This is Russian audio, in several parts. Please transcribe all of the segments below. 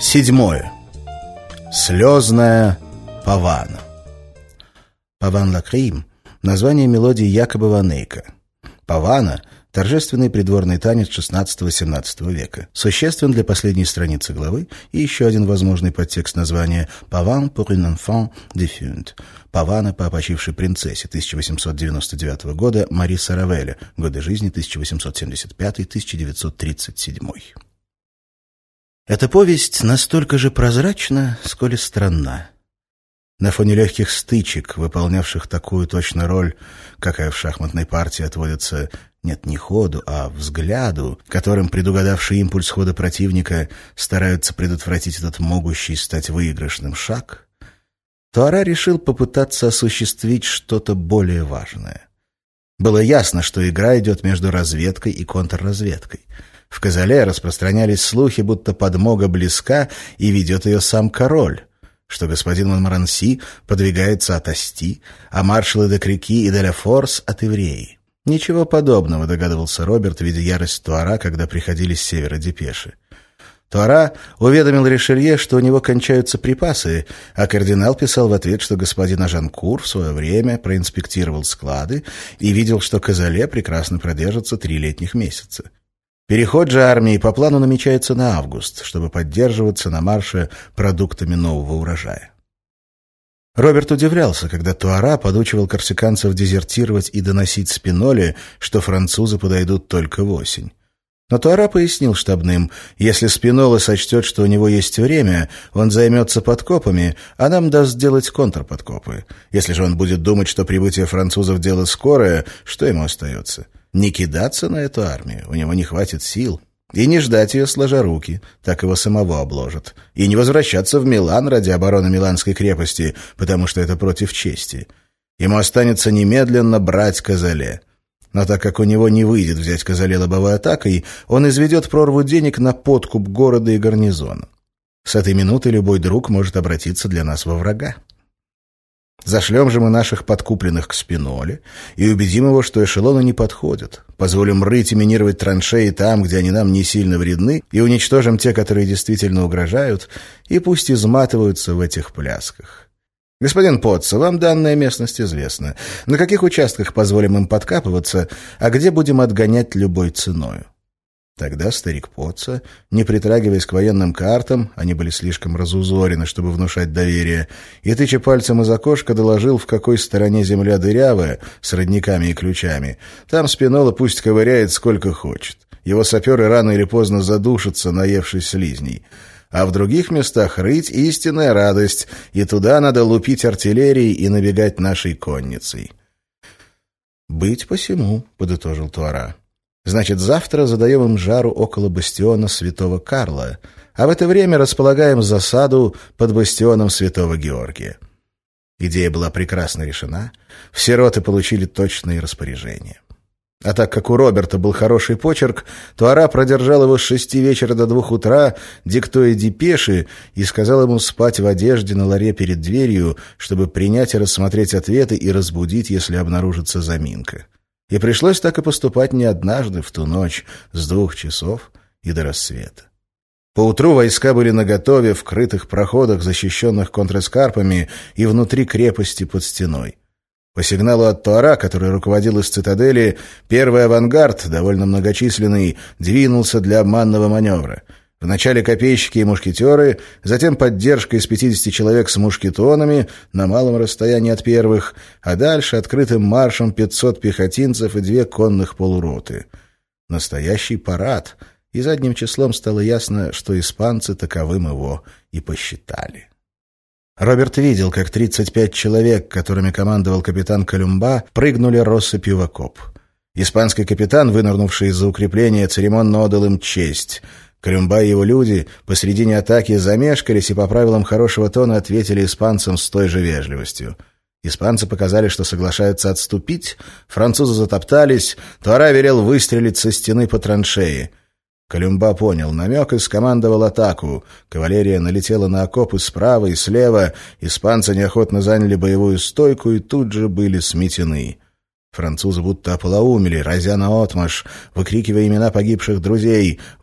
Седьмое. Слезная павана. Паван Лакрим — название мелодии Якоба ван Эйка. Павана — торжественный придворный танец XVI-XVII века. Существен для последней страницы главы и еще один возможный подтекст названия «Паван pour une enfant défunte» — «Павана по опочившей принцессе» 1899 года Мариса Равеля, годы жизни 1875-1937. Эта повесть настолько же прозрачна, сколь и странна. На фоне легких стычек, выполнявших такую точно роль, какая в шахматной партии отводится нет не ходу, а взгляду, которым предугадавший импульс хода противника стараются предотвратить этот могущий стать выигрышным шаг, Туара решил попытаться осуществить что-то более важное. Было ясно, что игра идет между разведкой и контрразведкой. В Козеле распространялись слухи, будто подмога близка и ведет ее сам король, что господин Монморанси подвигается от Асти, а маршалы де Крики и де ля Форс от Ивреи. Ничего подобного, догадывался Роберт, видя ярость Туара, когда приходили с севера депеши. Туара уведомил Ришелье, что у него кончаются припасы, а кардинал писал в ответ, что господин Ажанкур в свое время проинспектировал склады и видел, что Козеле прекрасно продержится 3 летних месяца. Переход же армии по плану намечается на август, чтобы поддерживаться на марше продуктами нового урожая. Роберт удивлялся, когда Туара подучивал корсиканцев дезертировать и доносить Спиноле, что французы подойдут только в осень. Но Туара пояснил штабным, если Спинола сочтет, что у него есть время, он займется подкопами, а нам даст сделать контрподкопы. Если же он будет думать, что прибытие французов — дело скорое, что ему остается? Не кидаться на эту армию, у него не хватит сил, и не ждать ее сложа руки, так его самого обложат, и не возвращаться в Милан ради обороны Миланской крепости, потому что это против чести. Ему останется немедленно брать Козеле. Но так как у него не выйдет взять Козеле лобовой атакой, он изведет прорву денег на подкуп города и гарнизона. С этой минуты любой друг может обратиться для нас во врага. Зашлем же мы наших подкупленных к Спиноле и убедим его, что эшелоны не подходят. Позволим рыть и минировать траншеи там, где они нам не сильно вредны, и уничтожим те, которые действительно угрожают, и пусть изматываются в этих плясках. Господин Потца, вам данная местность известна. На каких участках позволим им подкапываться, а где будем отгонять любой ценою? Тогда старик Потца, не притрагиваясь к военным картам, они были слишком разузорены, чтобы внушать доверие, и, тыча пальцем из окошка, доложил, в какой стороне земля дырявая, с родниками и ключами. Там Спинола пусть ковыряет сколько хочет. Его саперы рано или поздно задушатся, наевшись слизней. А в других местах рыть истинная радость, и туда надо лупить артиллерией и набегать нашей конницей. «Быть посему», — подытожил Туара. «Значит, завтра задаем им жару около бастиона Святого Карла, а в это время располагаем засаду под бастионом Святого Георгия». Идея была прекрасно решена, все роты получили точные распоряжения. А так как у Роберта был хороший почерк, Туара продержал его с 6 вечера до 2 утра, диктуя депеши, и сказал ему спать в одежде на ларе перед дверью, чтобы принять и рассмотреть ответы и разбудить, если обнаружится заминка. И пришлось так и поступать не однажды в ту ночь с 2 часов и до рассвета. Поутру войска были наготове в крытых проходах, защищенных контрэскарпами, и внутри крепости под стеной. По сигналу от Туара, который руководил из цитадели, первый авангард, довольно многочисленный, двинулся для обманного маневра. Вначале копейщики и мушкетеры, затем поддержка из 50 человек с мушкетонами на малом расстоянии от первых, а дальше открытым маршем 500 пехотинцев и 2 конных полуроты. Настоящий парад, и задним числом стало ясно, что испанцы таковым его и посчитали. Роберт видел, как 35 человек, которыми командовал капитан Колюмба, прыгнули россыпью в окоп. Испанский капитан, вынырнувший из-за укрепления, церемонно отдал им честь. Колюмба и его люди посредине атаки замешкались и по правилам хорошего тона ответили испанцам с той же вежливостью. Испанцы показали, что соглашаются отступить, французы затоптались, Туара велел выстрелить со стены по траншеи. Колюмба понял намек и скомандовал атаку. Кавалерия налетела на окопы справа и слева, испанцы неохотно заняли боевую стойку и тут же были сметены. Французы будто ополоумели, разя наотмашь, выкрикивая имена погибших друзей.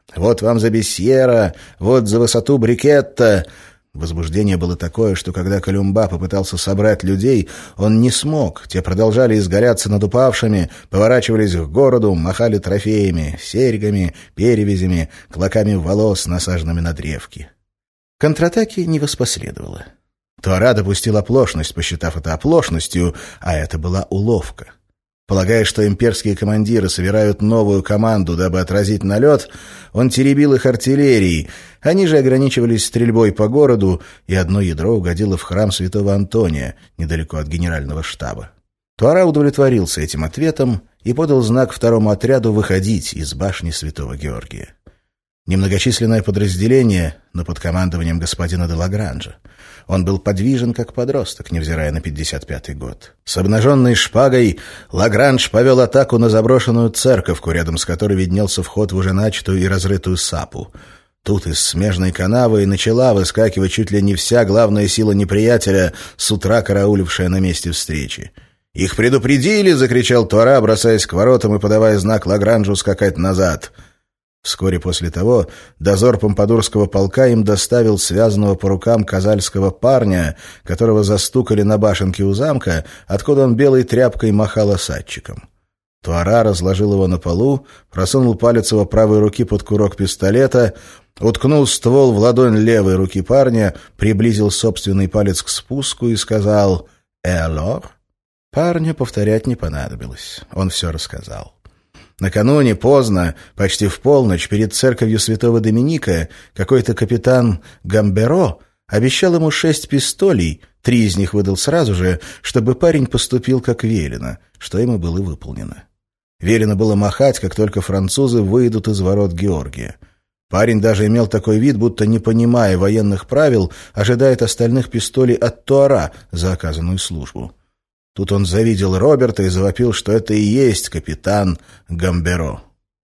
«Вот вам за Бесьера, вот за высоту Брикетта». Возбуждение было такое, что когда Колюмба попытался собрать людей, он не смог. Те продолжали изгаляться над упавшими, поворачивались к городу, махали трофеями, серьгами, перевязями, клоками волос, насаженными на древки. Контратаки не воспоследовало. Туара допустил оплошность, посчитав это оплошностью, а это была уловка. Полагая, что имперские командиры собирают новую команду, дабы отразить налет, он теребил их артиллерией. Они же ограничивались стрельбой по городу, и одно ядро угодило в храм святого Антония, недалеко от генерального штаба. Туара удовлетворился этим ответом и подал знак второму отряду выходить из башни святого Георгия. Немногочисленное подразделение, но под командованием господина де Лагранжа. Он был подвижен, как подросток, невзирая на 55-й год. С обнаженной шпагой Лагранж повел атаку на заброшенную церковку, рядом с которой виднелся вход в уже начатую и разрытую сапу. Тут из смежной канавы и начала выскакивать чуть ли не вся главная сила неприятеля, с утра караулившая на месте встречи. «Их предупредили!» — закричал Туара, бросаясь к воротам и подавая знак Лагранжу скакать назад. Вскоре после того дозор помпадурского полка им доставил связанного по рукам казальского парня, которого застукали на башенке у замка, откуда он белой тряпкой махал осадчиком. Туара разложил его на полу, просунул палец его правой руки под курок пистолета, уткнул ствол в ладонь левой руки парня, приблизил собственный палец к спуску и сказал «Элор?». Парню повторять не понадобилось, он все рассказал. Накануне, поздно, почти в полночь, перед церковью святого Доминика, какой-то капитан Гамберо обещал ему 6 пистолей, 3 из них выдал сразу же, чтобы парень поступил как велено, что ему было выполнено. Велено было махать, как только французы выйдут из ворот Георгия. Парень даже имел такой вид, будто, не понимая военных правил, ожидает остальных пистолей от Туара за оказанную службу. Тут он завидел Роберта и завопил, что это и есть капитан Гамберо.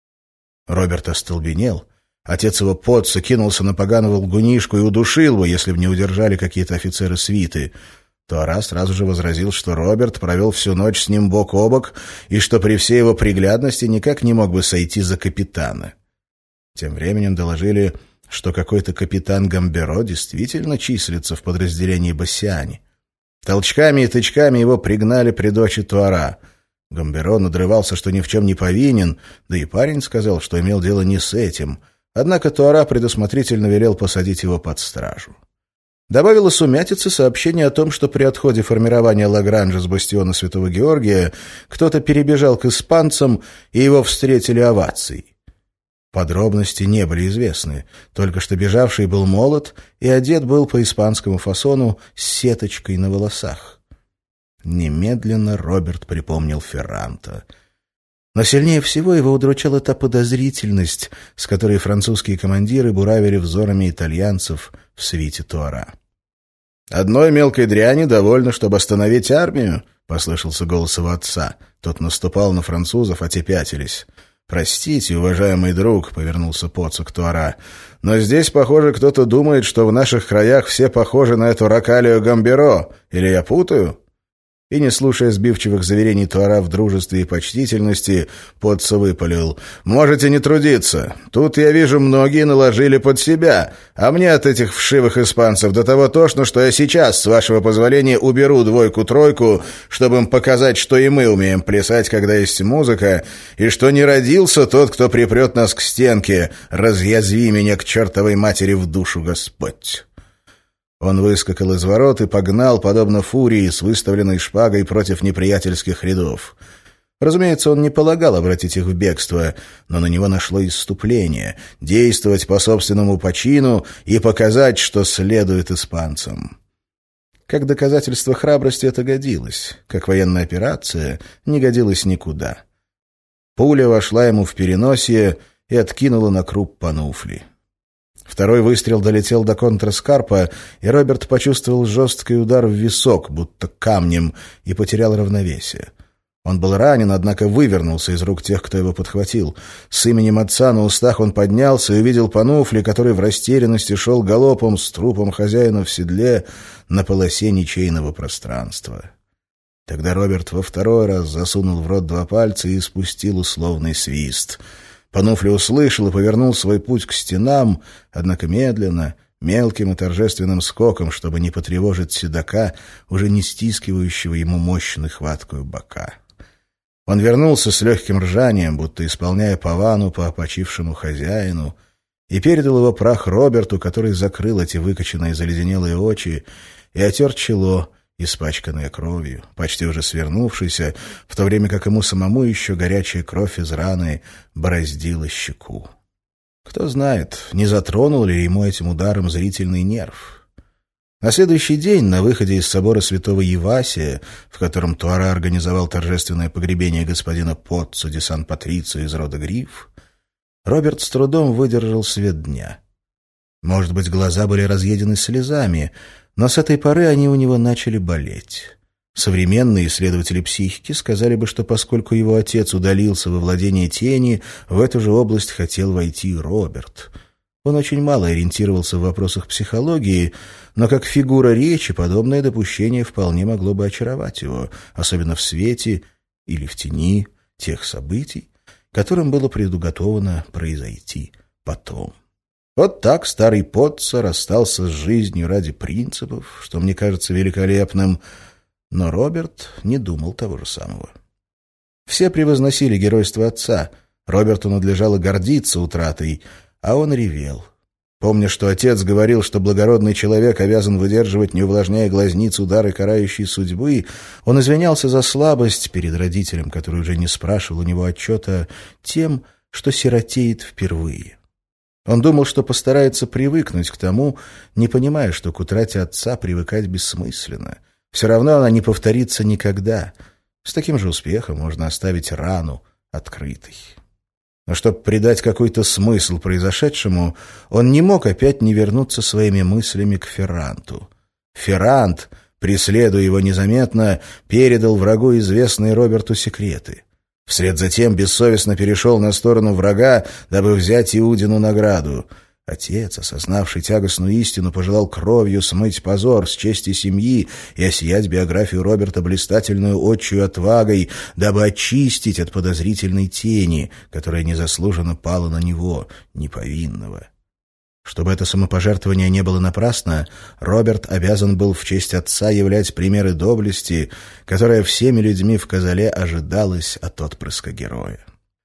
Роберт остолбенел. Отец его Потца кинулся на поганого лгунишку и удушил бы, если бы не удержали какие-то офицеры свиты. Туара сразу же возразил, что Роберт провел всю ночь с ним бок о бок и что при всей его приглядности никак не мог бы сойти за капитана. Тем временем доложили, что какой-то капитан Гамберо действительно числится в подразделении Бассиани. Толчками и тычками его пригнали при дочи Туара. Гамберо надрывался, что ни в чем не повинен, да и парень сказал, что имел дело не с этим. Однако Туара предусмотрительно велел посадить его под стражу. Добавило сумятицы сообщение о том, что при отходе формирования Лагранжа с бастиона Святого Георгия кто-то перебежал к испанцам, и его встретили овацией. Подробности не были известны, только что бежавший был молод и одет был по испанскому фасону с сеточкой на волосах. Немедленно Роберт припомнил Ферранта. Но сильнее всего его удручала та подозрительность, с которой французские командиры буравили взорами итальянцев в свите Туара. «Одной мелкой дряни довольно, чтобы остановить армию», — послышался голос его отца. Тот наступал на французов, а те пятились. «Простите, уважаемый друг», — повернулся Потца к Туара, «но здесь, похоже, кто-то думает, что в наших краях все похожи на эту Рокалию Гамберо. Или я путаю?» И, не слушая сбивчивых заверений Туара в дружестве и почтительности, Потца выпалил: «Можете не трудиться. Тут, я вижу, многие наложили под себя, а мне от этих вшивых испанцев до того тошно, что я сейчас, с вашего позволения, уберу 2-3, чтобы им показать, что и мы умеем плясать, когда есть музыка, и что не родился тот, кто припрет нас к стенке. Разъязви меня к чертовой матери в душу, Господь!» Он выскакал из ворот и погнал, подобно фурии, с выставленной шпагой против неприятельских рядов. Разумеется, он не полагал обратить их в бегство, но на него нашло исступление — действовать по собственному почину и показать, что следует испанцам. Как доказательство храбрости это годилось, как военная операция не годилась никуда. Пуля вошла ему в переносие и откинула на круп пануфли. Второй выстрел долетел до контраскарпа, и Роберт почувствовал жесткий удар в висок, будто камнем, и потерял равновесие. Он был ранен, однако вывернулся из рук тех, кто его подхватил. С именем отца на устах он поднялся и увидел пануфли, который в растерянности шел галопом с трупом хозяина в седле на полосе ничейного пространства. Тогда Роберт во второй раз засунул в рот 2 пальца и испустил условный свист. Пануфли услышал и повернул свой путь к стенам, однако медленно, мелким и торжественным скоком, чтобы не потревожить седока, уже не стискивающего ему мощную хваткую бока. Он вернулся с легким ржанием, будто исполняя павану по опочившему хозяину, и передал его прах Роберту, который закрыл эти выкоченные заледенелые очи и отер чело, испачканное кровью, почти уже свернувшейся, в то время как ему самому еще горячая кровь из раны бороздила щеку. Кто знает, не затронул ли ему этим ударом зрительный нерв. На следующий день, на выходе из собора святого Евасия, в котором Туара организовал торжественное погребение господина Поццо де Сан-Патрицио из рода Гриф, Роберт с трудом выдержал свет дня. Может быть, глаза были разъедены слезами, но с этой поры они у него начали болеть. Современные исследователи психики сказали бы, что поскольку его отец удалился во владение тени, в эту же область хотел войти Роберт. Он очень мало ориентировался в вопросах психологии, но как фигура речи подобное допущение вполне могло бы очаровать его, особенно в свете или в тени тех событий, которым было предуготовано произойти потом. Вот так старый Поццо расстался с жизнью ради принципов, что мне кажется великолепным, но Роберт не думал того же самого. Все превозносили геройство отца, Роберту надлежало гордиться утратой, а он ревел. Помня, что отец говорил, что благородный человек обязан выдерживать, не увлажняя глазниц, удары карающей судьбы, он извинялся за слабость перед родителем, который уже не спрашивал у него отчета, тем, что сиротеет впервые. Он думал, что постарается привыкнуть к тому, не понимая, что к утрате отца привыкать бессмысленно. Все равно она не повторится никогда. С таким же успехом можно оставить рану открытой. Но чтобы придать какой-то смысл произошедшему, он не мог опять не вернуться своими мыслями к Ферранту. Феррант, преследуя его незаметно, передал врагу известные Роберту секреты. Вслед за тем бессовестно перешел на сторону врага, дабы взять Иудину награду. Отец, осознавший тягостную истину, пожелал кровью смыть позор с чести семьи и осиять биографию Роберта блистательную отчью отвагой, дабы очистить от подозрительной тени, которая незаслуженно пала на него, неповинного. Чтобы это самопожертвование не было напрасно, Роберт обязан был в честь отца являть примеры доблести, которая всеми людьми в Козеле ожидалась от отпрыска героя.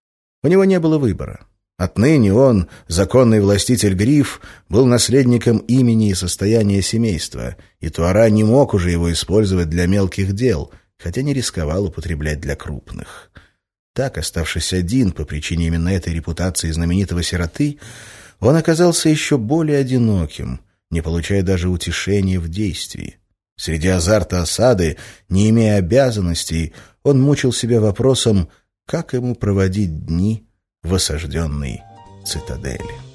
У него не было выбора. Отныне он, законный властитель Гриф, был наследником имени и состояния семейства, и Туара не мог уже его использовать для мелких дел, хотя не рисковал употреблять для крупных. Так, оставшись один по причине именно этой репутации знаменитого сироты, он оказался еще более одиноким, не получая даже утешения в действии. Среди азарта осады, не имея обязанностей, он мучил себя вопросом, как ему проводить дни в осажденной цитадели.